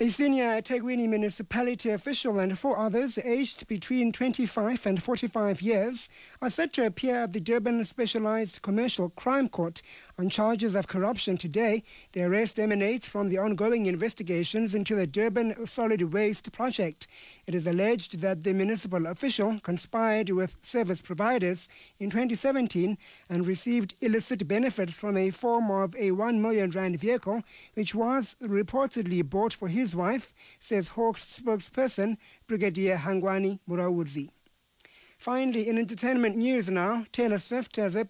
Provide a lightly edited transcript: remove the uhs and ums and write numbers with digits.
A senior eThekwini municipality official and 4 others aged between 25 and 45 years are set to appear at the Durban Specialized Commercial Crime Court on charges of corruption today. The arrest emanates from the ongoing investigations into the Durban Solid Waste Project. It is alleged that the municipal official conspired with service providers in 2017 and received illicit benefits from a form of a 1 million rand vehicle, which was reportedly bought for his wife, says Hawks spokesperson Brigadier Hangwani Murawudzi. Finally, in entertainment news now, Taylor Swift has